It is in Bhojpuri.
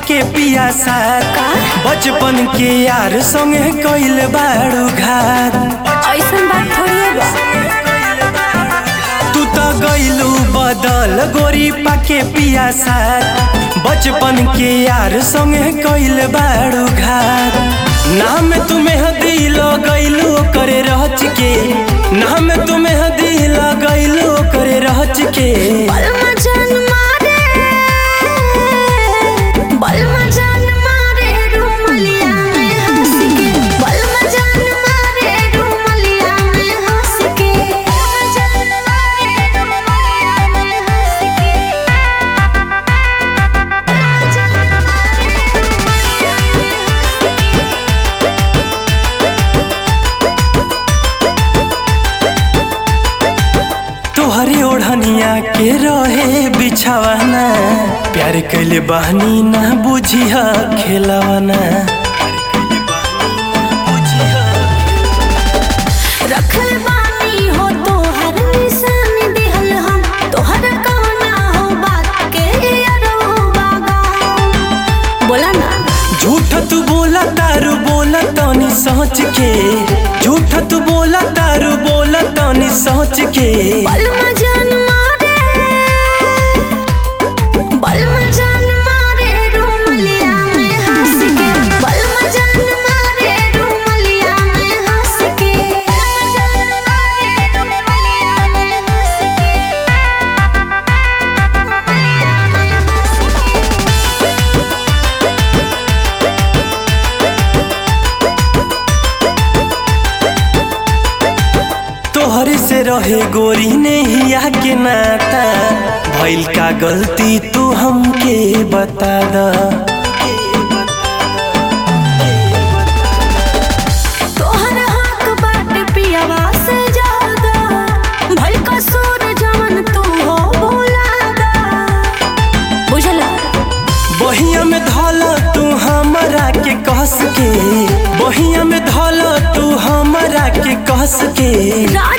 पाके पिया साथ बचपन के यार संगे कइल बाड़ू घात। ऐसन बात थोड़ी बा। तू तो गइलू बदल गोरी पाके पिया साथ बचपन के यार संगे कइल बाड़ू घात। नाम तुम्हें दिल गइलू करे रच के, नाम तुम्हें दिल गइलू करे रच के। बलमा जान मारे, बलमा जान मारे रुमलिया में हंस के, बलमा जान मारे रुमलिया में हंस के, बलमा जान मारे रुमलिया में हंस के, बलमा जान मारे रुमलिया में। तोहरी ओढ़निया के रहे बिछावाना, प्यार कैले बहनी ना बुझिया खेलावाना। रखल बानी हो तोहर निशान दिहल हम, तोहर कहना हो बात के अरवा गाँव। बोला ना झूठ तू बोला तारू बोला तनी सोच के, झूठ तू बोला तारू बोला तनी सोच के। बलमा जान मारे, बलमा जान मारे रुमलिया में हंस के, बलमा जान मारे रुमलिया में हंस के, बलमा जान मारे रुमलिया में हंस के, रुमलिया में हंस के। तोहरे से रहे गोरी नैया के नाता, भइल का गलती तू हमके बता दा। तोहर हक बाटे पियावा से ज्यादा, भइल कसूर जवन तू हो भुला दा। बुझला बहिया में धला तू हमरा के कस के, बहिया में धला तू हमरा के कस के। राज